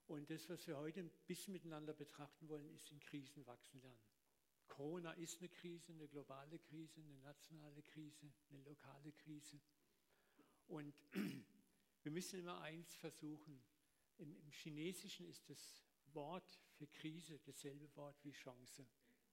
Und das, was wir heute ein bisschen miteinander betrachten wollen, ist in Krisen wachsen lernen. Corona ist eine Krise, eine globale Krise, eine nationale Krise, eine lokale Krise. Und wir müssen immer eins versuchen. Im Chinesischen ist das Wort für Krise dasselbe Wort wie Chance.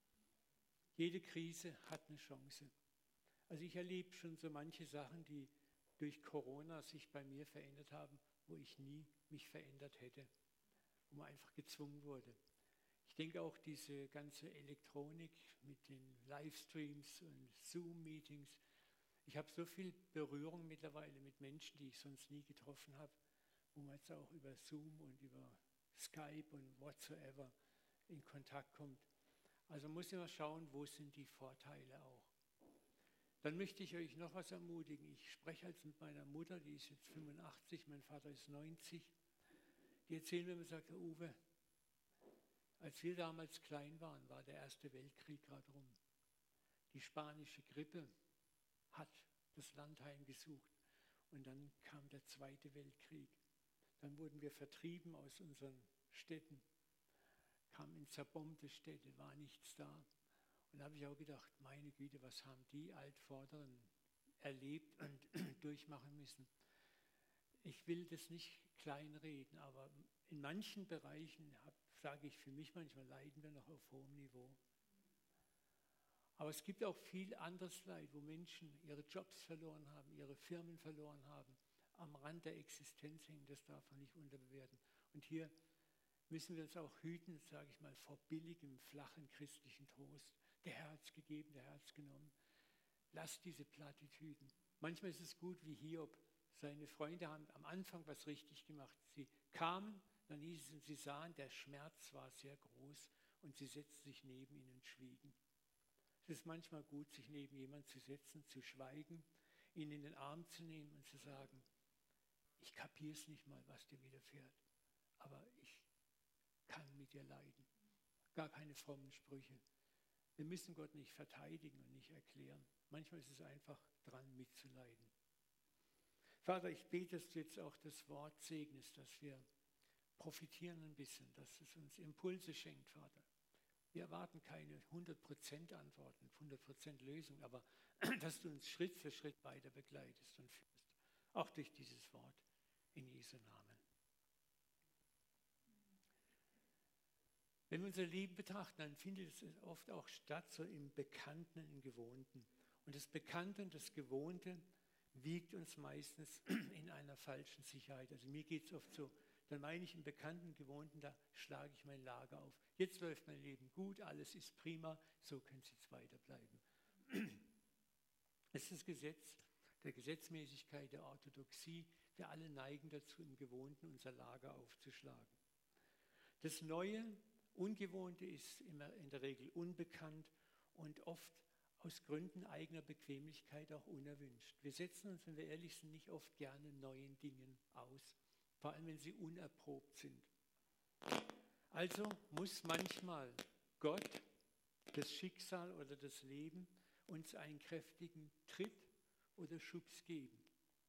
Jede Krise hat eine Chance. Also ich erlebe schon so manche Sachen, die durch Corona sich bei mir verändert haben, wo ich nie mich verändert hätte, wo man einfach gezwungen wurde. Ich denke auch diese ganze Elektronik mit den Livestreams und Zoom-Meetings. Ich habe so viel Berührung mittlerweile mit Menschen, die ich sonst nie getroffen habe, wo man jetzt auch über Zoom und über Skype und whatsoever in Kontakt kommt. Also muss ich mal schauen, wo sind die Vorteile auch. Dann möchte ich euch noch was ermutigen. Ich spreche jetzt mit meiner Mutter, die ist jetzt 85, mein Vater ist 90. Die erzählen mir immer, sagt der Uwe, als wir damals klein waren, war der Erste Weltkrieg gerade rum. Die spanische Grippe hat das Land heimgesucht und dann kam der Zweite Weltkrieg. Dann wurden wir vertrieben aus unseren Städten, kamen in zerbombte Städte, war nichts da. Und da habe ich auch gedacht, meine Güte, was haben die Altvorderen erlebt und durchmachen müssen. Ich will das nicht kleinreden, aber in manchen Bereichen, sage ich für mich manchmal, leiden wir noch auf hohem Niveau. Aber es gibt auch viel anderes Leid, wo Menschen ihre Jobs verloren haben, ihre Firmen verloren haben, am Rand der Existenz hängen, das darf man nicht unterbewerten. Und hier müssen wir uns auch hüten, sage ich mal, vor billigem, flachen christlichen Trost. Der Herr hat es gegeben, der Herr hat es genommen. Lasst diese Plattitüden. Manchmal ist es gut wie Hiob. Seine Freunde haben am Anfang was richtig gemacht. Sie kamen, dann hieß es, und sie sahen, der Schmerz war sehr groß und sie setzten sich neben ihn und schwiegen. Es ist manchmal gut, sich neben jemanden zu setzen, zu schweigen, ihn in den Arm zu nehmen und zu sagen, ich kapiere es nicht mal, was dir widerfährt, aber ich kann mit dir leiden. Gar keine frommen Sprüche. Wir müssen Gott nicht verteidigen und nicht erklären. Manchmal ist es einfach dran, mitzuleiden. Vater, ich bete, dass du jetzt auch das Wort segnest, dass wir profitieren ein bisschen, dass es uns Impulse schenkt, Vater. Wir erwarten keine 100% Antworten, 100% Lösung, aber dass du uns Schritt für Schritt weiter begleitest und führst. Auch durch dieses Wort in Jesu Namen. Wenn wir unser Leben betrachten, dann findet es oft auch statt, so im Bekannten, im Gewohnten. Und das Bekannte und das Gewohnte wiegt uns meistens in einer falschen Sicherheit. Also mir geht es oft so, dann meine ich im Bekannten, Gewohnten, da schlage ich mein Lager auf. Jetzt läuft mein Leben gut, alles ist prima, so können es jetzt weiterbleiben. Es ist das Gesetz der Gesetzmäßigkeit, der Orthodoxie. Wir alle neigen dazu, im Gewohnten unser Lager aufzuschlagen. Das Neue, Ungewohnte ist immer in der Regel unbekannt und oft aus Gründen eigener Bequemlichkeit auch unerwünscht. Wir setzen uns, wenn wir ehrlich sind, nicht oft gerne neuen Dingen aus, vor allem wenn sie unerprobt sind. Also muss manchmal Gott, das Schicksal oder das Leben uns einen kräftigen Tritt oder Schubs geben.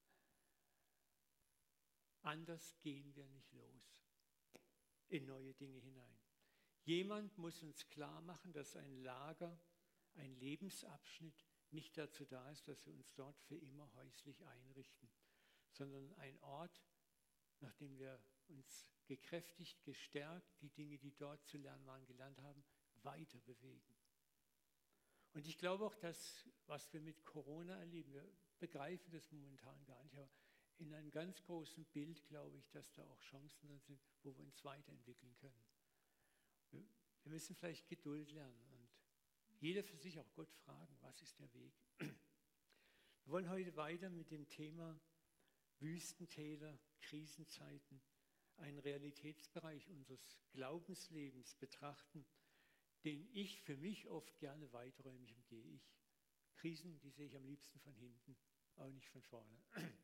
Anders gehen wir nicht los in neue Dinge hinein. Jemand muss uns klar machen, dass ein Lager, ein Lebensabschnitt nicht dazu da ist, dass wir uns dort für immer häuslich einrichten, sondern ein Ort, nachdem wir uns gekräftigt, gestärkt, die Dinge, die dort zu lernen waren, gelernt haben, weiter bewegen. Und ich glaube auch, dass, was wir mit Corona erleben, wir begreifen das momentan gar nicht, aber in einem ganz großen Bild glaube ich, dass da auch Chancen drin sind, wo wir uns weiterentwickeln können. Wir müssen vielleicht Geduld lernen und jeder für sich auch Gott fragen, was ist der Weg? Wir wollen heute weiter mit dem Thema Wüstentäler, Krisenzeiten, einen Realitätsbereich unseres Glaubenslebens betrachten, den ich für mich oft gerne weiträumig umgehe. Krisen, die sehe ich am liebsten von hinten, auch nicht von vorne.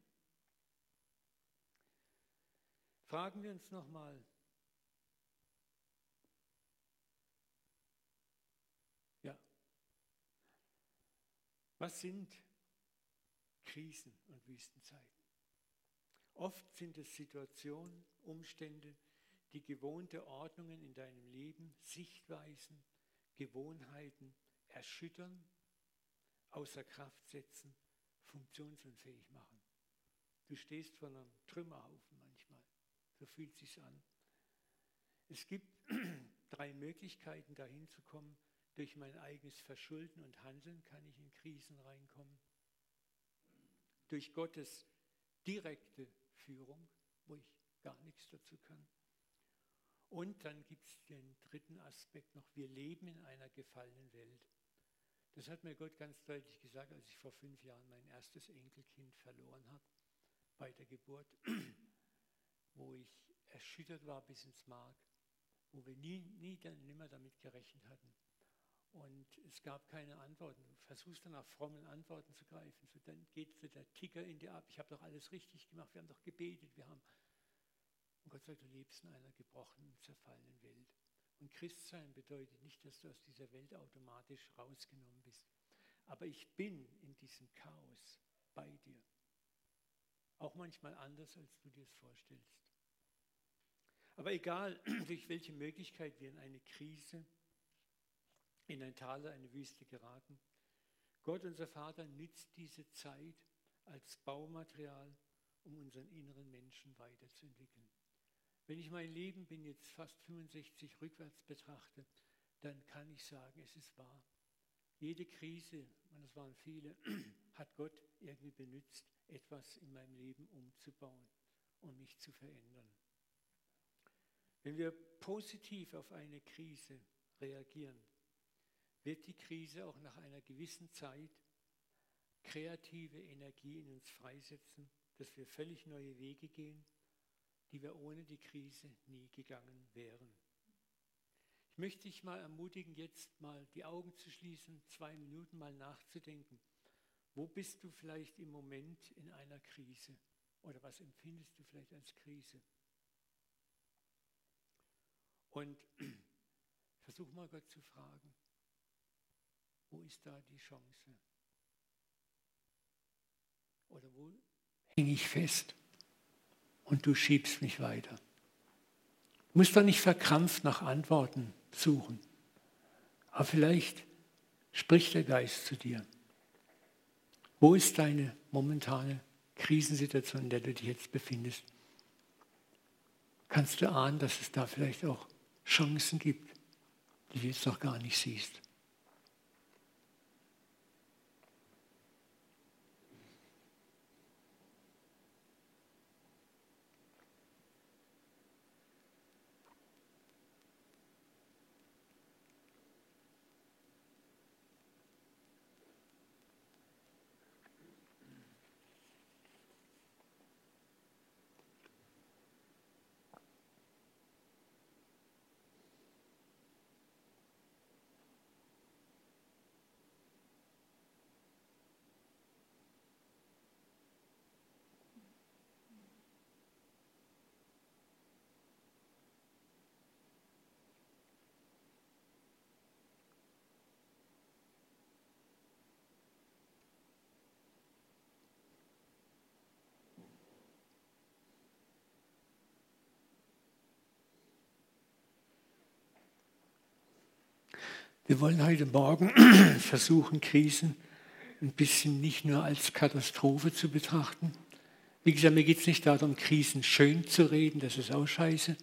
Fragen wir uns nochmal, was sind Krisen und Wüstenzeiten? Oft sind es Situationen, Umstände, die gewohnte Ordnungen in deinem Leben, Sichtweisen, Gewohnheiten erschüttern, außer Kraft setzen, funktionsunfähig machen. Du stehst vor einem Trümmerhaufen manchmal. So fühlt es sich an. Es gibt 3 Möglichkeiten, dahin zu kommen. Durch mein eigenes Verschulden und Handeln kann ich in Krisen reinkommen. Durch Gottes direkte Führung, wo ich gar nichts dazu kann. Und dann gibt es den 3. Aspekt noch. Wir leben in einer gefallenen Welt. Das hat mir Gott ganz deutlich gesagt, als ich vor 5 Jahren mein erstes Enkelkind verloren habe, bei der Geburt, wo ich erschüttert war bis ins Mark, wo wir nimmer damit gerechnet hatten. Und es gab keine Antworten. Du versuchst dann nach frommen Antworten zu greifen. So, dann geht so der Ticker in dir ab. Ich habe doch alles richtig gemacht. Wir haben doch gebetet. Und Gott sagt, du lebst in einer gebrochenen, zerfallenen Welt. Und Christsein bedeutet nicht, dass du aus dieser Welt automatisch rausgenommen bist. Aber ich bin in diesem Chaos bei dir. Auch manchmal anders, als du dir es vorstellst. Aber egal, durch welche Möglichkeit wir in eine Krise, in ein Tal, eine Wüste geraten, Gott, unser Vater, nützt diese Zeit als Baumaterial, um unseren inneren Menschen weiterzuentwickeln. Wenn ich mein Leben, bin jetzt fast 65, rückwärts betrachte, dann kann ich sagen, es ist wahr. Jede Krise, und das waren viele, hat Gott irgendwie benutzt, etwas in meinem Leben umzubauen und mich zu verändern. Wenn wir positiv auf eine Krise reagieren, wird die Krise auch nach einer gewissen Zeit kreative Energie in uns freisetzen, dass wir völlig neue Wege gehen, die wir ohne die Krise nie gegangen wären. Ich möchte dich mal ermutigen, jetzt mal die Augen zu schließen, 2 Minuten mal nachzudenken. Wo bist du vielleicht im Moment in einer Krise? Oder was empfindest du vielleicht als Krise? Und versuch mal Gott zu fragen, wo ist da die Chance? Oder wo hänge ich fest und du schiebst mich weiter? Du musst doch nicht verkrampft nach Antworten suchen. Aber vielleicht spricht der Geist zu dir. Wo ist deine momentane Krisensituation, in der du dich jetzt befindest? Kannst du ahnen, dass es da vielleicht auch Chancen gibt, die du jetzt noch gar nicht siehst? Wir wollen heute Morgen versuchen, Krisen ein bisschen nicht nur als Katastrophe zu betrachten. Wie gesagt, mir geht es nicht darum, Krisen schön zu reden, das ist auch scheiße.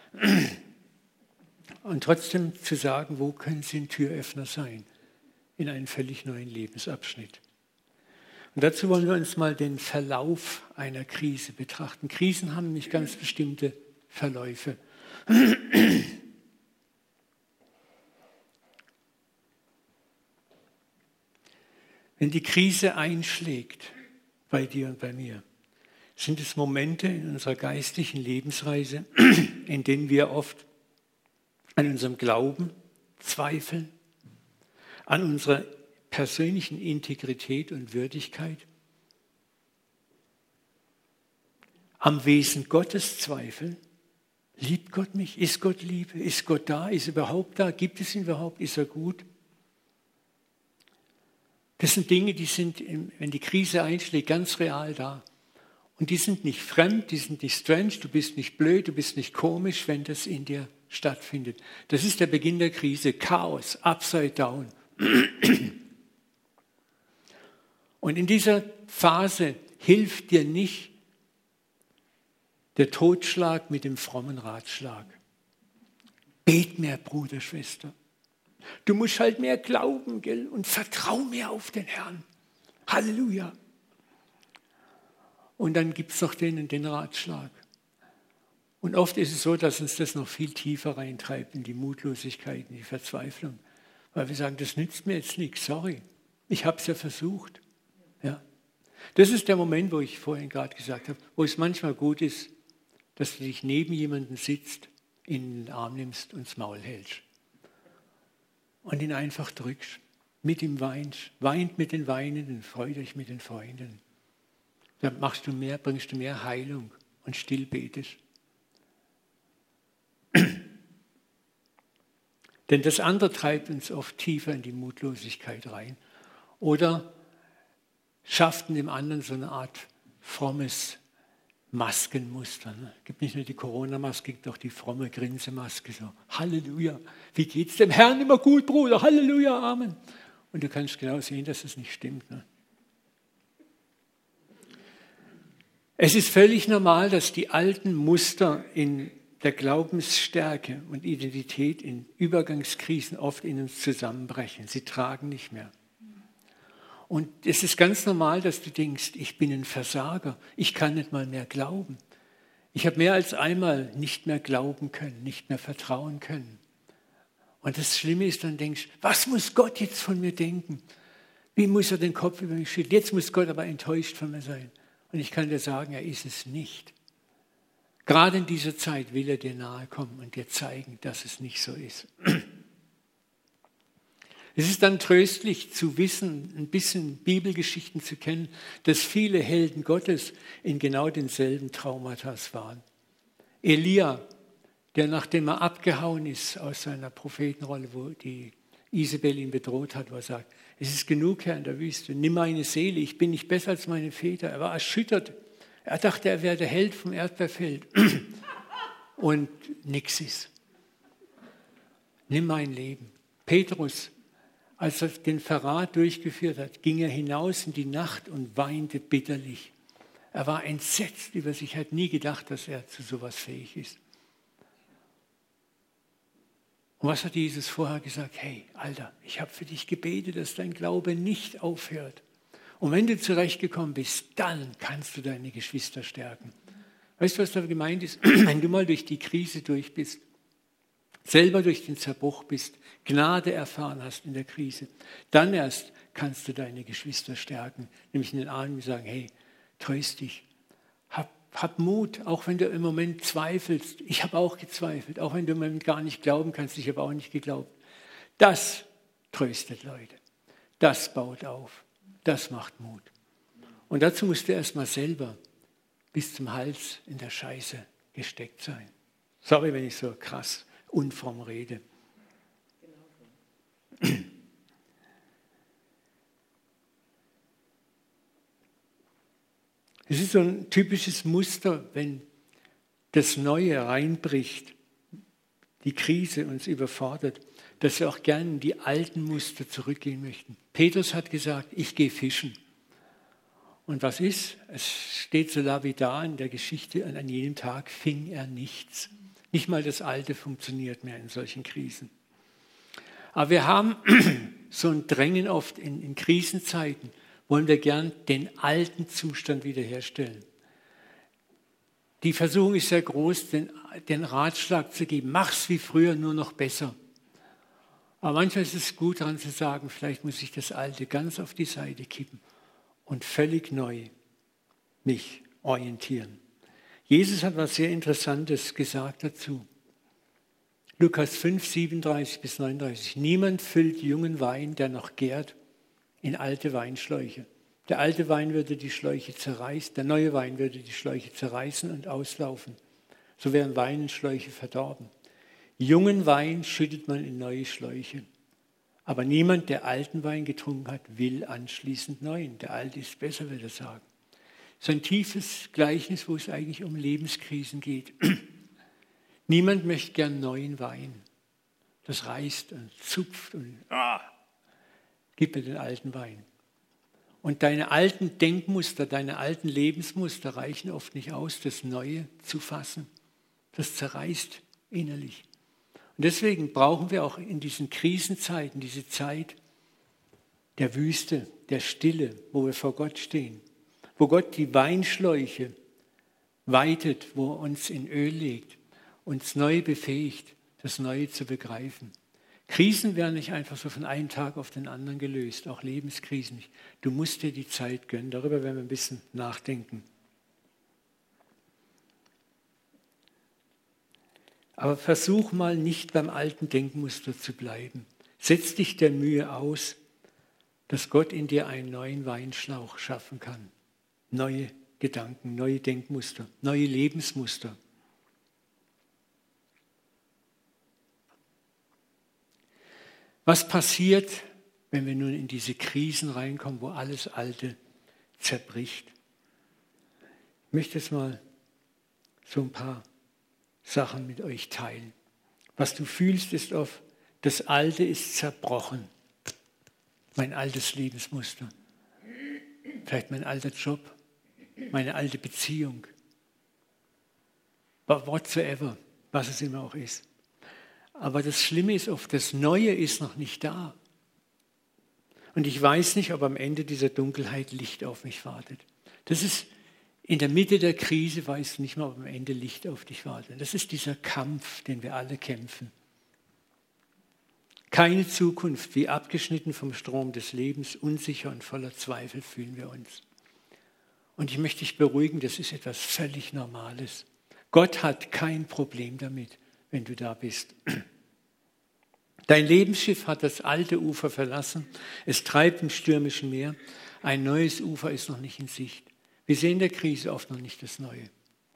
Und trotzdem zu sagen, wo können sie ein Türöffner sein in einen völlig neuen Lebensabschnitt. Und dazu wollen wir uns mal den Verlauf einer Krise betrachten. Krisen haben nämlich ganz bestimmte Verläufe. Wenn die Krise einschlägt bei dir und bei mir, sind es Momente in unserer geistlichen Lebensreise, in denen wir oft an unserem Glauben zweifeln, an unserer persönlichen Integrität und Würdigkeit, am Wesen Gottes zweifeln. Liebt Gott mich? Ist Gott Liebe? Ist Gott da? Ist er überhaupt da? Gibt es ihn überhaupt? Ist er gut? Das sind Dinge, die sind, wenn die Krise einschlägt, ganz real da. Und die sind nicht fremd, die sind nicht strange, du bist nicht blöd, du bist nicht komisch, wenn das in dir stattfindet. Das ist der Beginn der Krise. Chaos, upside down. Und in dieser Phase hilft dir nicht der Totschlag mit dem frommen Ratschlag. Bet mehr, Bruder, Schwester. Du musst halt mehr glauben, gell? Und vertrau mehr auf den Herrn. Halleluja. Und dann gibt es noch den Ratschlag. Und oft ist es so, dass uns das noch viel tiefer reintreibt in die Mutlosigkeit, in die Verzweiflung. Weil wir sagen, das nützt mir jetzt nichts, sorry. Ich habe es ja versucht. Ja. Das ist der Moment, wo ich vorhin gerade gesagt habe, wo es manchmal gut ist, dass du dich neben jemanden sitzt, in den Arm nimmst und das Maul hältst. Und ihn einfach drückst, mit ihm weinst, weint mit den Weinenden, freut euch mit den Freunden. Dann bringst du mehr Heilung und still betest. Denn das andere treibt uns oft tiefer in die Mutlosigkeit rein. Oder schafft in dem anderen so eine Art frommes Maskenmuster. Es gibt nicht nur die Corona-Maske, es gibt auch die fromme Grinsemaske. So, Halleluja, wie geht's dem Herrn immer gut, Bruder? Halleluja, Amen. Und du kannst genau sehen, dass es nicht stimmt. Ne? Es ist völlig normal, dass die alten Muster in der Glaubensstärke und Identität in Übergangskrisen oft in uns zusammenbrechen. Sie tragen nicht mehr. Und es ist ganz normal, dass du denkst, ich bin ein Versager, ich kann nicht mal mehr glauben. Ich habe mehr als einmal nicht mehr glauben können, nicht mehr vertrauen können. Und das Schlimme ist, dann denkst du, was muss Gott jetzt von mir denken? Wie muss er den Kopf über mich schütteln? Jetzt muss Gott aber enttäuscht von mir sein. Und ich kann dir sagen, er ist es nicht. Gerade in dieser Zeit will er dir nahe kommen und dir zeigen, dass es nicht so ist. Es ist dann tröstlich zu wissen, ein bisschen Bibelgeschichten zu kennen, dass viele Helden Gottes in genau denselben Traumata waren. Elia, der nachdem er abgehauen ist aus seiner Prophetenrolle, wo die Isabel ihn bedroht hat, wo er sagt, es ist genug, Herr, in der Wüste, nimm meine Seele, ich bin nicht besser als meine Väter. Er war erschüttert. Er dachte, er wäre der Held vom Erdbeerfeld. Und nix ist. Nimm mein Leben. Petrus, als er den Verrat durchgeführt hat, ging er hinaus in die Nacht und weinte bitterlich. Er war entsetzt über sich, hat nie gedacht, dass er zu sowas fähig ist. Und was hat Jesus vorher gesagt? Hey, Alter, ich habe für dich gebetet, dass dein Glaube nicht aufhört. Und wenn du zurechtgekommen bist, dann kannst du deine Geschwister stärken. Weißt du, was da gemeint ist? Wenn du mal durch die Krise durch bist, selber durch den Zerbruch bist, Gnade erfahren hast in der Krise, dann erst kannst du deine Geschwister stärken. Nämlich in den Armen sagen, hey, tröst dich, hab Mut, auch wenn du im Moment zweifelst. Ich habe auch gezweifelt, auch wenn du im Moment gar nicht glauben kannst, ich habe auch nicht geglaubt. Das tröstet Leute, das baut auf, das macht Mut. Und dazu musst du erstmal selber bis zum Hals in der Scheiße gesteckt sein. Sorry, wenn ich so krass unfromm rede. Es ist so ein typisches Muster, wenn das Neue reinbricht, die Krise uns überfordert, dass wir auch gerne in die alten Muster zurückgehen möchten. Petrus hat gesagt, ich gehe fischen. Und was ist? Es steht so lapidar in der Geschichte, an jenem Tag fing er nichts. Nicht mal das Alte funktioniert mehr in solchen Krisen. Aber wir haben so ein Drängen oft in Krisenzeiten, wollen wir gern den alten Zustand wiederherstellen. Die Versuchung ist sehr groß, den Ratschlag zu geben, mach's wie früher, nur noch besser. Aber manchmal ist es gut, daran zu sagen, vielleicht muss ich das Alte ganz auf die Seite kippen und völlig neu mich orientieren. Jesus hat was sehr Interessantes gesagt dazu. Lukas 5, 37 bis 39. Niemand füllt jungen Wein, der noch gärt, in alte Weinschläuche. Der alte Wein würde die Schläuche zerreißen, der neue Wein würde die Schläuche zerreißen und auslaufen. So wären Weinschläuche verdorben. Jungen Wein schüttet man in neue Schläuche. Aber niemand, der alten Wein getrunken hat, will anschließend neuen. Der alte ist besser, will er sagen. So ein tiefes Gleichnis, wo es eigentlich um Lebenskrisen geht. Niemand möchte gern neuen Wein. Das reißt und zupft und gib mir den alten Wein. Und deine alten Denkmuster, deine alten Lebensmuster reichen oft nicht aus, das Neue zu fassen. Das zerreißt innerlich. Und deswegen brauchen wir auch in diesen Krisenzeiten, diese Zeit der Wüste, der Stille, wo wir vor Gott stehen, wo Gott die Weinschläuche weitet, wo er uns in Öl legt, uns neu befähigt, das Neue zu begreifen. Krisen werden nicht einfach so von einem Tag auf den anderen gelöst, auch Lebenskrisen nicht. Du musst dir die Zeit gönnen, darüber werden wir ein bisschen nachdenken. Aber versuch mal nicht beim alten Denkmuster zu bleiben. Setz dich der Mühe aus, dass Gott in dir einen neuen Weinschlauch schaffen kann. Neue Gedanken, neue Denkmuster, neue Lebensmuster. Was passiert, wenn wir nun in diese Krisen reinkommen, wo alles Alte zerbricht? Ich möchte jetzt mal so ein paar Sachen mit euch teilen. Was du fühlst, ist oft, das Alte ist zerbrochen. Mein altes Lebensmuster. Vielleicht mein alter Job, meine alte Beziehung. Whatsoever, was es immer auch ist. Aber das Schlimme ist oft, das Neue ist noch nicht da. Und ich weiß nicht, ob am Ende dieser Dunkelheit Licht auf mich wartet. Das ist in der Mitte der Krise, weißt du nicht mal, ob am Ende Licht auf dich wartet. Das ist dieser Kampf, den wir alle kämpfen. Keine Zukunft, wie abgeschnitten vom Strom des Lebens, unsicher und voller Zweifel fühlen wir uns. Und ich möchte dich beruhigen, das ist etwas völlig Normales. Gott hat kein Problem damit, wenn du da bist. Dein Lebensschiff hat das alte Ufer verlassen. Es treibt im stürmischen Meer. Ein neues Ufer ist noch nicht in Sicht. Wir sehen in der Krise oft noch nicht das Neue.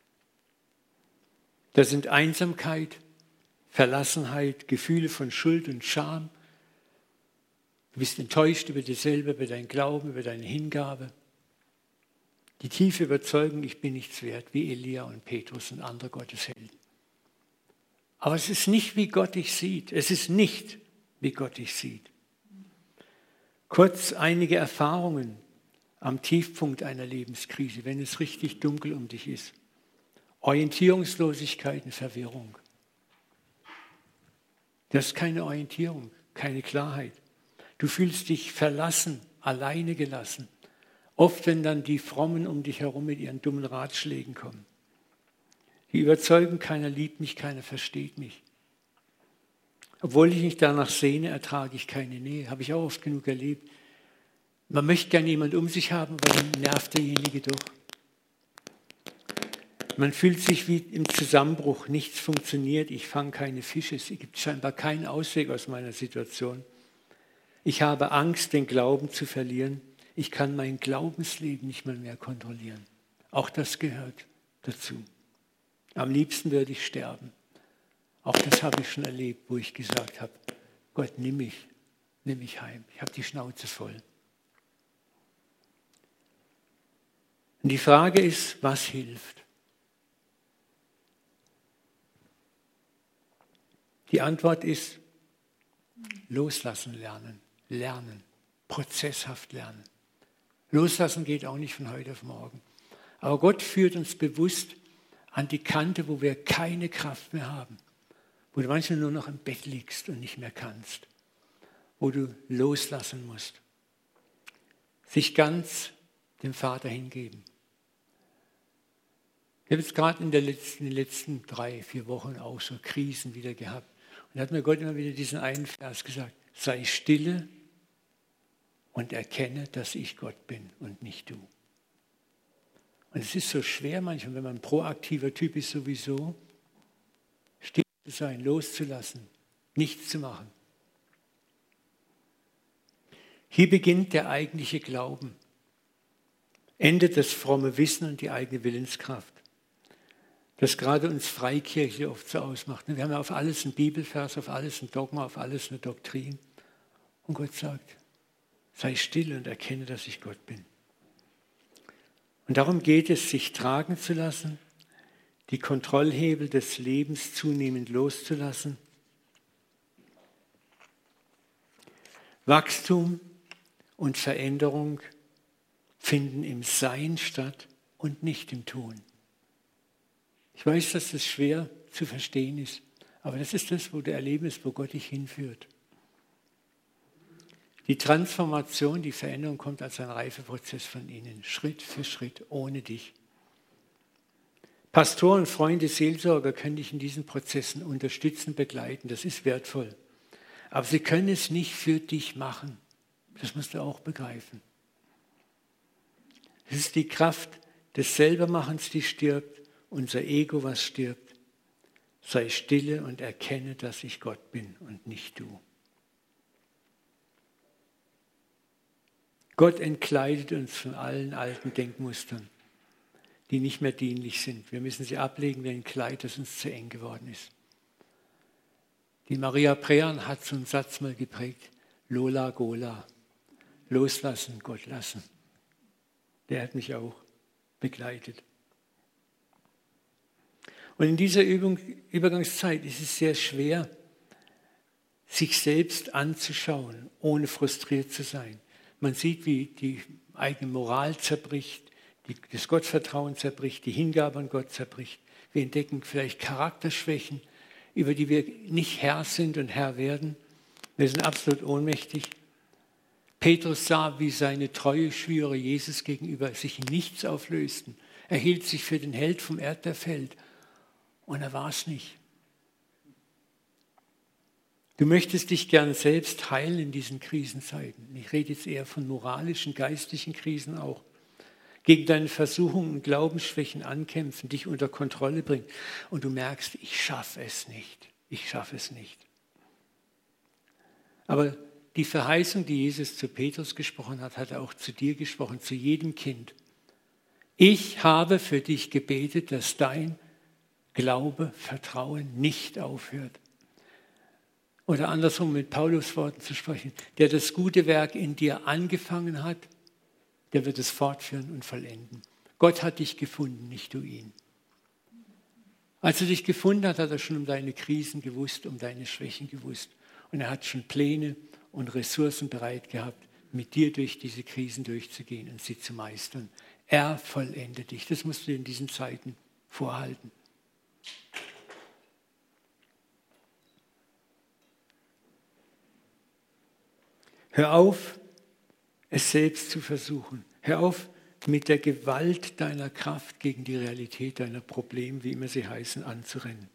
Da sind Einsamkeit, Verlassenheit, Gefühle von Schuld und Scham. Du bist enttäuscht über dich selber, über deinen Glauben, über deine Hingabe. Die tiefe Überzeugung, ich bin nichts wert, wie Elia und Petrus und andere Gotteshelden. Aber es ist nicht, wie Gott dich sieht. Es ist nicht, wie Gott dich sieht. Kurz einige Erfahrungen am Tiefpunkt einer Lebenskrise, wenn es richtig dunkel um dich ist. Orientierungslosigkeit und Verwirrung. Das ist keine Orientierung, keine Klarheit. Du fühlst dich verlassen, alleine gelassen. Oft, wenn dann die Frommen um dich herum mit ihren dummen Ratschlägen kommen. Die Überzeugung, keiner liebt mich, keiner versteht mich. Obwohl ich mich danach sehne, ertrage ich keine Nähe. Habe ich auch oft genug erlebt. Man möchte gerne jemanden um sich haben, aber dann nervt derjenige doch. Man fühlt sich wie im Zusammenbruch. Nichts funktioniert, ich fange keine Fische. Es gibt scheinbar keinen Ausweg aus meiner Situation. Ich habe Angst, den Glauben zu verlieren. Ich kann mein Glaubensleben nicht mehr kontrollieren. Auch das gehört dazu. Am liebsten würde ich sterben. Auch das habe ich schon erlebt, wo ich gesagt habe, Gott, nimm mich heim. Ich habe die Schnauze voll. Und die Frage ist, was hilft? Die Antwort ist, loslassen lernen. Lernen. Prozesshaft lernen. Loslassen geht auch nicht von heute auf morgen. Aber Gott führt uns bewusst an die Kante, wo wir keine Kraft mehr haben. Wo du manchmal nur noch im Bett liegst und nicht mehr kannst. Wo du loslassen musst. Sich ganz dem Vater hingeben. Ich habe jetzt gerade in den letzten 3-4 Wochen auch so Krisen wieder gehabt. Und da hat mir Gott immer wieder diesen einen Vers gesagt, sei stille und erkenne, dass ich Gott bin und nicht du. Und es ist so schwer manchmal, wenn man ein proaktiver Typ ist sowieso, still zu sein, loszulassen, nichts zu machen. Hier beginnt der eigentliche Glauben. Endet das fromme Wissen und die eigene Willenskraft. Das gerade uns Freikirche oft so ausmacht. Wir haben ja auf alles einen Bibelvers, auf alles ein Dogma, auf alles eine Doktrin. Und Gott sagt, sei still und erkenne, dass ich Gott bin. Und darum geht es, sich tragen zu lassen, die Kontrollhebel des Lebens zunehmend loszulassen. Wachstum und Veränderung finden im Sein statt und nicht im Tun. Ich weiß, dass das schwer zu verstehen ist, aber das ist das, wo du erlebst, wo Gott dich hinführt. Die Transformation, die Veränderung kommt als ein Reifeprozess von innen, Schritt für Schritt, ohne dich. Pastoren, Freunde, Seelsorger können dich in diesen Prozessen unterstützen, begleiten. Das ist wertvoll. Aber sie können es nicht für dich machen. Das musst du auch begreifen. Es ist die Kraft des Selbermachens, die stirbt, unser Ego, was stirbt. Sei stille und erkenne, dass ich Gott bin und nicht du. Gott entkleidet uns von allen alten Denkmustern, die nicht mehr dienlich sind. Wir müssen sie ablegen wie ein Kleid, das uns zu eng geworden ist. Die Maria Prean hat so einen Satz mal geprägt: Lola Gola, loslassen, Gott lassen. Der hat mich auch begleitet. Und in dieser Übergangszeit ist es sehr schwer, sich selbst anzuschauen, ohne frustriert zu sein. Man sieht, wie die eigene Moral zerbricht, das Gottvertrauen zerbricht, die Hingabe an Gott zerbricht. Wir entdecken vielleicht Charakterschwächen, über die wir nicht Herr sind und Herr werden. Wir sind absolut ohnmächtig. Petrus sah, wie seine treue Schwüre Jesus gegenüber sich in nichts auflösten. Er hielt sich für den Held vom Erdbeerfeld und er war es nicht. Du möchtest dich gern selbst heilen in diesen Krisenzeiten. Ich rede jetzt eher von moralischen, geistlichen Krisen auch. Gegen deine Versuchungen und Glaubensschwächen ankämpfen, dich unter Kontrolle bringen. Und du merkst, ich schaffe es nicht. Ich schaffe es nicht. Aber die Verheißung, die Jesus zu Petrus gesprochen hat, hat er auch zu dir gesprochen, zu jedem Kind. Ich habe für dich gebetet, dass dein Glaube, Vertrauen nicht aufhört. Oder andersrum mit Paulus Worten zu sprechen, der das gute Werk in dir angefangen hat, der wird es fortführen und vollenden. Gott hat dich gefunden, nicht du ihn. Als er dich gefunden hat, hat er schon um deine Krisen gewusst, um deine Schwächen gewusst. Und er hat schon Pläne und Ressourcen bereit gehabt, mit dir durch diese Krisen durchzugehen und sie zu meistern. Er vollendet dich. Das musst du in diesen Zeiten vorhalten. Hör auf, es selbst zu versuchen. Hör auf, mit der Gewalt deiner Kraft gegen die Realität deiner Probleme, wie immer sie heißen, anzurennen.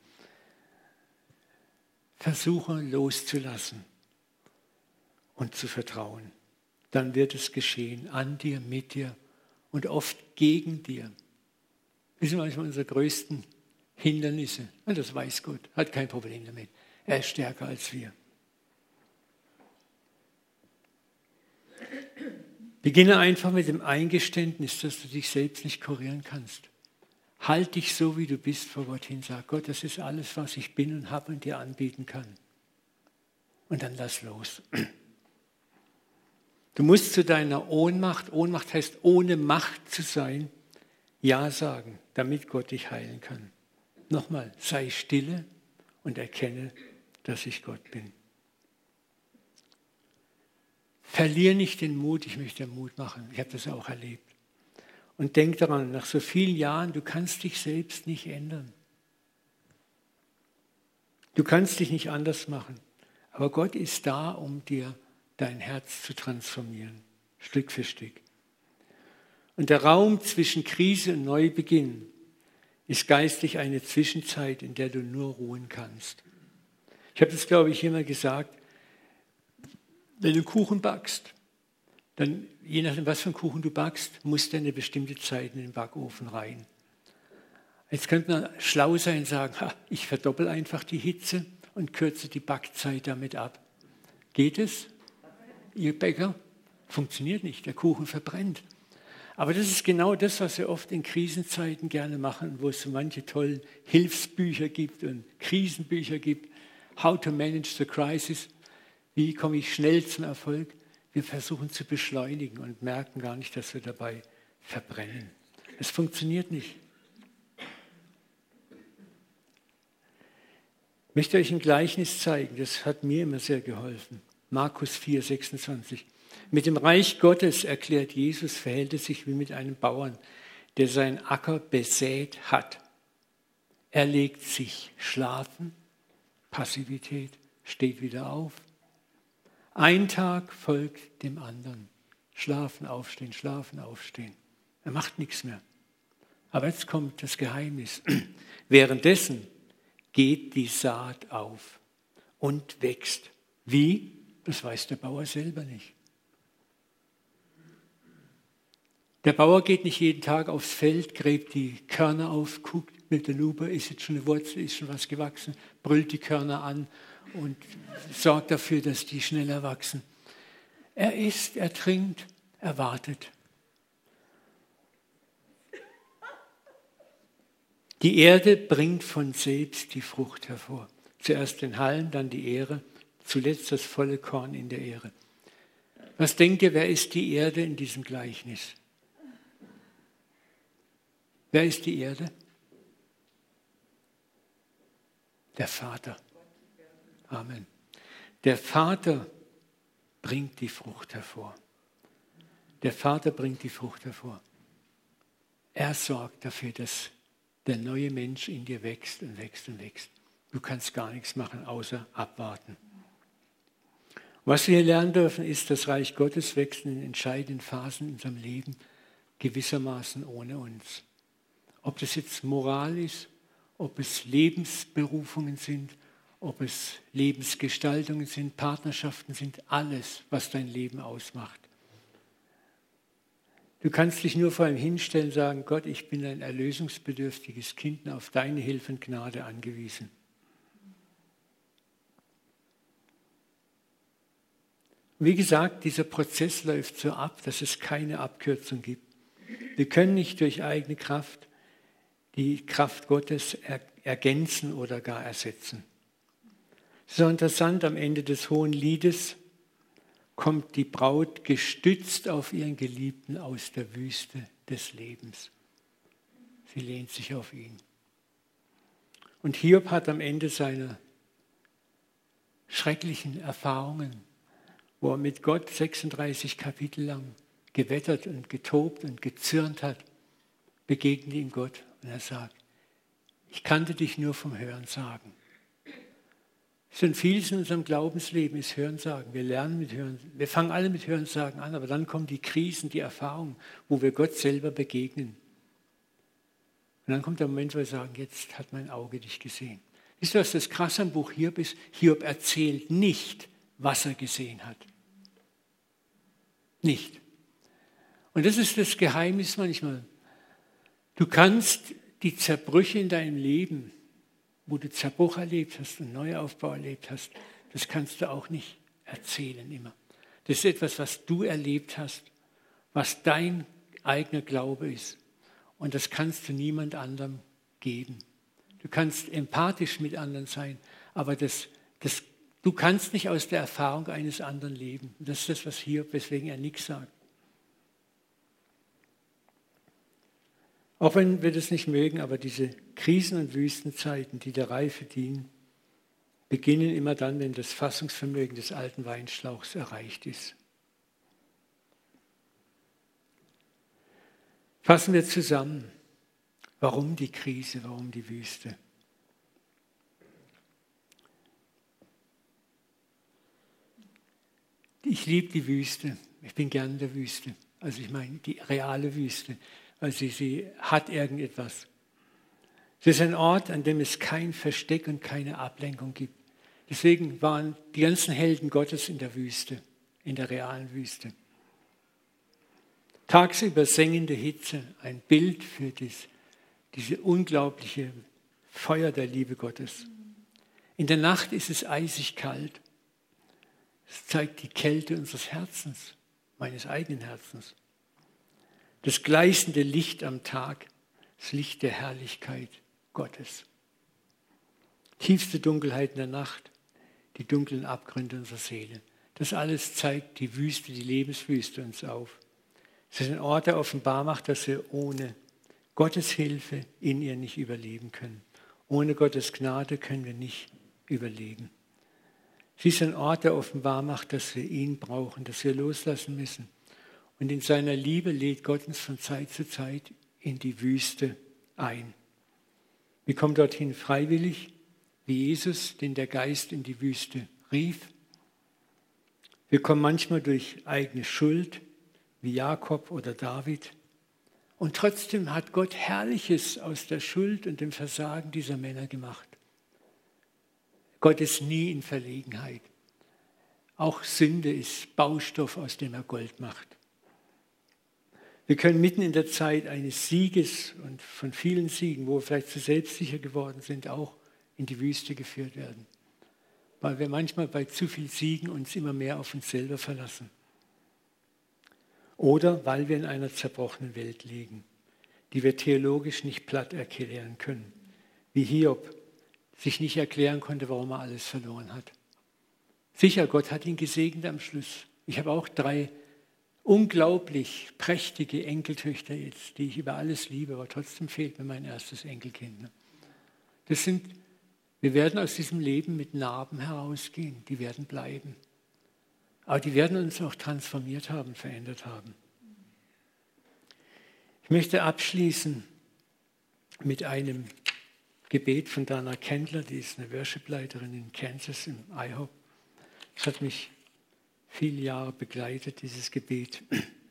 Versuche loszulassen und zu vertrauen. Dann wird es geschehen, an dir, mit dir und oft gegen dir. Das sind manchmal unsere größten Hindernisse. Und das weiß Gott, hat kein Problem damit. Er ist stärker als wir. Beginne einfach mit dem Eingeständnis, dass du dich selbst nicht kurieren kannst. Halt dich so, wie du bist, vor Gott hin. Sag, Gott, das ist alles, was ich bin und habe und dir anbieten kann. Und dann lass los. Du musst zu deiner Ohnmacht heißt, ohne Macht zu sein, Ja sagen, damit Gott dich heilen kann. Nochmal, sei stille und erkenne, dass ich Gott bin. Verlier nicht den Mut, ich möchte dir Mut machen. Ich habe das auch erlebt. Und denk daran, nach so vielen Jahren, du kannst dich selbst nicht ändern. Du kannst dich nicht anders machen. Aber Gott ist da, um dir dein Herz zu transformieren, Stück für Stück. Und der Raum zwischen Krise und Neubeginn ist geistlich eine Zwischenzeit, in der du nur ruhen kannst. Ich habe das, glaube ich, immer gesagt, wenn du Kuchen backst, dann, je nachdem, was für einen Kuchen du backst, muss der eine bestimmte Zeit in den Backofen rein. Jetzt könnte man schlau sein und sagen, ich verdoppel einfach die Hitze und kürze die Backzeit damit ab. Geht es, ihr Bäcker? Funktioniert nicht, der Kuchen verbrennt. Aber das ist genau das, was wir oft in Krisenzeiten gerne machen, wo es so manche tollen Hilfsbücher gibt und Krisenbücher gibt. How to manage the crisis. Wie komme ich schnell zum Erfolg? Wir versuchen zu beschleunigen und merken gar nicht, dass wir dabei verbrennen. Es funktioniert nicht. Ich möchte euch ein Gleichnis zeigen, das hat mir immer sehr geholfen. Markus 4, 26. Mit dem Reich Gottes, erklärt Jesus, verhält es sich wie mit einem Bauern, der seinen Acker besät hat. Er legt sich schlafen, Passivität, steht wieder auf. Ein Tag folgt dem anderen. Schlafen, aufstehen, schlafen, aufstehen. Er macht nichts mehr. Aber jetzt kommt das Geheimnis. Währenddessen geht die Saat auf und wächst. Wie? Das weiß der Bauer selber nicht. Der Bauer geht nicht jeden Tag aufs Feld, gräbt die Körner auf, guckt mit der Lupe, ist jetzt schon eine Wurzel, ist schon was gewachsen, brüllt die Körner an und sorgt dafür, dass die schneller wachsen. Er isst, er trinkt, er wartet. Die Erde bringt von selbst die Frucht hervor. Zuerst den Halm, dann die Ähre, zuletzt das volle Korn in der Ähre. Was denkt ihr, wer ist die Erde in diesem Gleichnis? Wer ist die Erde? Der Vater. Amen. Der Vater bringt die Frucht hervor. Der Vater bringt die Frucht hervor. Er sorgt dafür, dass der neue Mensch in dir wächst und wächst und wächst. Du kannst gar nichts machen, außer abwarten. Was wir hier lernen dürfen, ist, das Reich Gottes wächst in entscheidenden Phasen in unserem Leben gewissermaßen ohne uns. Ob das jetzt Moral ist, ob es Lebensberufungen sind, ob es Lebensgestaltungen sind, Partnerschaften sind, alles, was dein Leben ausmacht. Du kannst dich nur vor ihm hinstellen und sagen, Gott, ich bin ein erlösungsbedürftiges Kind und auf deine Hilfe und Gnade angewiesen. Wie gesagt, dieser Prozess läuft so ab, dass es keine Abkürzung gibt. Wir können nicht durch eigene Kraft die Kraft Gottes ergänzen oder gar ersetzen. So interessant, am Ende des Hohen Liedes kommt die Braut gestützt auf ihren Geliebten aus der Wüste des Lebens. Sie lehnt sich auf ihn. Und Hiob hat am Ende seiner schrecklichen Erfahrungen, wo er mit Gott 36 Kapitel lang gewettert und getobt und gezürnt hat, begegnet ihm Gott und er sagt, ich kannte dich nur vom Hörensagen. Schon vieles in unserem Glaubensleben ist Hörensagen. Wir lernen mit Hörensagen. Wir fangen alle mit Hörensagen an, aber dann kommen die Krisen, die Erfahrungen, wo wir Gott selber begegnen. Und dann kommt der Moment, wo wir sagen, jetzt hat mein Auge dich gesehen. Wisst ihr, was das Krasse am Buch Hiob ist? Hiob erzählt nicht, was er gesehen hat. Nicht. Und das ist das Geheimnis manchmal. Du kannst die Zerbrüche in deinem Leben, wo du Zerbruch erlebt hast und Neuaufbau erlebt hast, das kannst du auch nicht erzählen immer. Das ist etwas, was du erlebt hast, was dein eigener Glaube ist. Und das kannst du niemand anderem geben. Du kannst empathisch mit anderen sein, aber du kannst nicht aus der Erfahrung eines anderen leben. Und das ist das, was Hiob, weswegen er nichts sagt. Auch wenn wir das nicht mögen, aber diese Krisen- und Wüstenzeiten, die der Reife dienen, beginnen immer dann, wenn das Fassungsvermögen des alten Weinschlauchs erreicht ist. Fassen wir zusammen. Warum die Krise, warum die Wüste? Ich liebe die Wüste. Ich bin gern in der Wüste. Also ich meine die reale Wüste. Weil sie hat irgendetwas. Es ist ein Ort, an dem es kein Versteck und keine Ablenkung gibt. Deswegen waren die ganzen Helden Gottes in der Wüste, in der realen Wüste. Tagsüber sengende Hitze, ein Bild für diese unglaubliche Feuer der Liebe Gottes. In der Nacht ist es eisig kalt. Es zeigt die Kälte unseres Herzens, meines eigenen Herzens. Das gleißende Licht am Tag, das Licht der Herrlichkeit Gottes. Tiefste Dunkelheit in der Nacht, die dunklen Abgründe unserer Seele. Das alles zeigt die Wüste, die Lebenswüste uns auf. Es ist ein Ort, der offenbar macht, dass wir ohne Gottes Hilfe in ihr nicht überleben können. Ohne Gottes Gnade können wir nicht überleben. Sie ist ein Ort, der offenbar macht, dass wir ihn brauchen, dass wir loslassen müssen. Und in seiner Liebe lädt Gott uns von Zeit zu Zeit in die Wüste ein. Wir kommen dorthin freiwillig, wie Jesus, den der Geist in die Wüste rief. Wir kommen manchmal durch eigene Schuld, wie Jakob oder David. Und trotzdem hat Gott Herrliches aus der Schuld und dem Versagen dieser Männer gemacht. Gott ist nie in Verlegenheit. Auch Sünde ist Baustoff, aus dem er Gold macht. Wir können mitten in der Zeit eines Sieges und von vielen Siegen, wo wir vielleicht zu selbstsicher geworden sind, auch in die Wüste geführt werden. Weil wir manchmal bei zu viel Siegen uns immer mehr auf uns selber verlassen. Oder weil wir in einer zerbrochenen Welt liegen, die wir theologisch nicht platt erklären können. Wie Hiob sich nicht erklären konnte, warum er alles verloren hat. Sicher, Gott hat ihn gesegnet am Schluss. Ich habe auch 3 unglaublich prächtige Enkeltöchter jetzt, die ich über alles liebe, aber trotzdem fehlt mir mein erstes Enkelkind. Wir werden aus diesem Leben mit Narben herausgehen, die werden bleiben. Aber die werden uns auch transformiert haben, verändert haben. Ich möchte abschließen mit einem Gebet von Dana Kendler, die ist eine Worship-Leiterin in Kansas im IHOP. Das hat mich viele Jahre begleitet, dieses Gebet.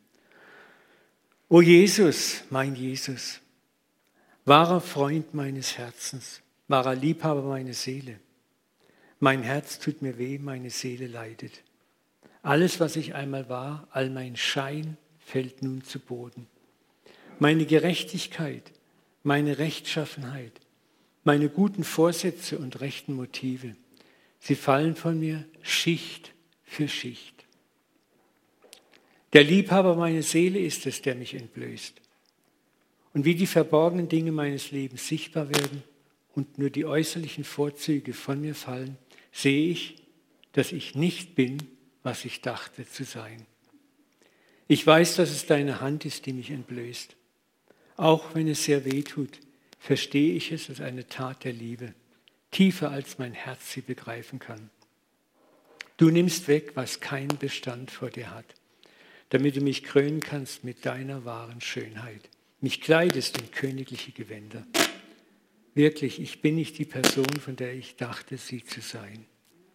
O Jesus, mein Jesus, wahrer Freund meines Herzens, wahrer Liebhaber meiner Seele. Mein Herz tut mir weh, meine Seele leidet. Alles, was ich einmal war, all mein Schein, fällt nun zu Boden. Meine Gerechtigkeit, meine Rechtschaffenheit, meine guten Vorsätze und rechten Motive, sie fallen von mir Schicht für Schicht. Der Liebhaber meiner Seele ist es, der mich entblößt. Und wie die verborgenen Dinge meines Lebens sichtbar werden und nur die äußerlichen Vorzüge von mir fallen, sehe ich, dass ich nicht bin, was ich dachte zu sein. Ich weiß, dass es deine Hand ist, die mich entblößt. Auch wenn es sehr weh tut, verstehe ich es als eine Tat der Liebe, tiefer als mein Herz sie begreifen kann. Du nimmst weg, was keinen Bestand vor dir hat, damit du mich krönen kannst mit deiner wahren Schönheit. Mich kleidest in königliche Gewänder. Wirklich, ich bin nicht die Person, von der ich dachte, sie zu sein.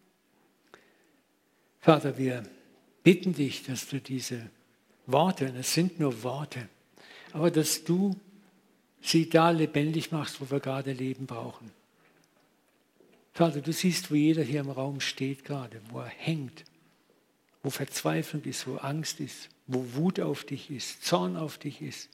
Vater, wir bitten dich, dass du diese Worte, und es sind nur Worte, aber dass du sie da lebendig machst, wo wir gerade Leben brauchen. Vater, du siehst, wo jeder hier im Raum steht gerade, wo er hängt, wo Verzweiflung ist, wo Angst ist, wo Wut auf dich ist, Zorn auf dich ist.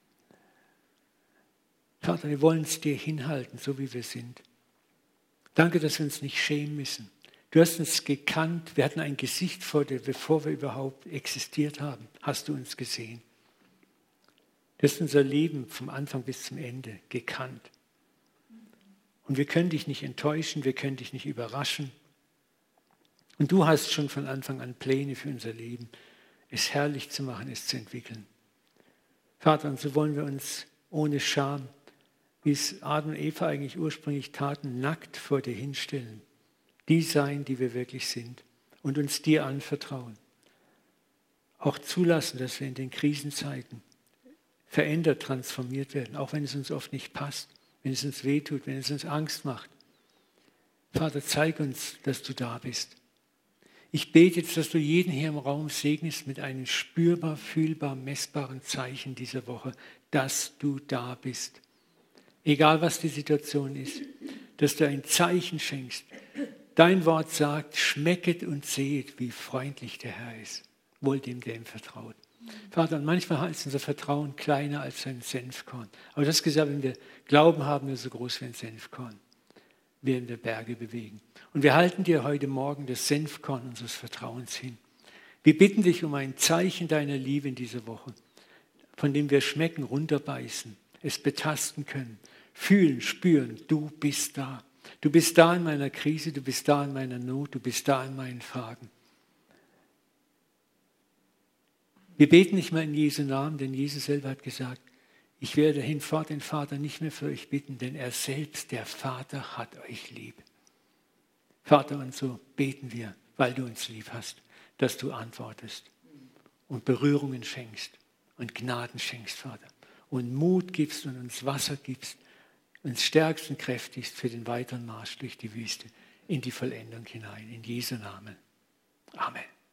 Vater, wir wollen es dir hinhalten, so wie wir sind. Danke, dass wir uns nicht schämen müssen. Du hast uns gekannt, wir hatten ein Gesicht vor dir, bevor wir überhaupt existiert haben, hast du uns gesehen. Du hast unser Leben vom Anfang bis zum Ende gekannt. Und wir können dich nicht enttäuschen, wir können dich nicht überraschen. Und du hast schon von Anfang an Pläne für unser Leben, es herrlich zu machen, es zu entwickeln. Vater, und so wollen wir uns ohne Scham, wie es Adam und Eva eigentlich ursprünglich taten, nackt vor dir hinstellen. Die sein, die wir wirklich sind und uns dir anvertrauen. Auch zulassen, dass wir in den Krisenzeiten verändert, transformiert werden, auch wenn es uns oft nicht passt, wenn es uns wehtut, wenn es uns Angst macht. Vater, zeig uns, dass du da bist. Ich bete jetzt, dass du jeden hier im Raum segnest mit einem spürbar, fühlbar, messbaren Zeichen dieser Woche, dass du da bist. Egal, was die Situation ist, dass du ein Zeichen schenkst. Dein Wort sagt, schmecket und sehet, wie freundlich der Herr ist. Wohl dem, der ihm vertraut. Vater, und manchmal ist unser Vertrauen kleiner als ein Senfkorn. Aber das gesagt, wenn wir Glauben haben, wir so groß wie ein Senfkorn, werden wir Berge bewegen. Und wir halten dir heute Morgen das Senfkorn unseres Vertrauens hin. Wir bitten dich um ein Zeichen deiner Liebe in dieser Woche, von dem wir schmecken, runterbeißen, es betasten können, fühlen, spüren, du bist da. Du bist da in meiner Krise, du bist da in meiner Not, du bist da in meinen Fragen. Wir beten nicht mal in Jesu Namen, denn Jesus selber hat gesagt, Ich werde hinfort den Vater nicht mehr für euch bitten, denn er selbst, der Vater, hat euch lieb. Vater, und so beten wir, weil du uns lieb hast, dass du antwortest und Berührungen schenkst und Gnaden schenkst, Vater. Und Mut gibst und uns Wasser gibst, uns stärkst und kräftigst für den weiteren Marsch durch die Wüste in die Vollendung hinein. In Jesu Namen. Amen.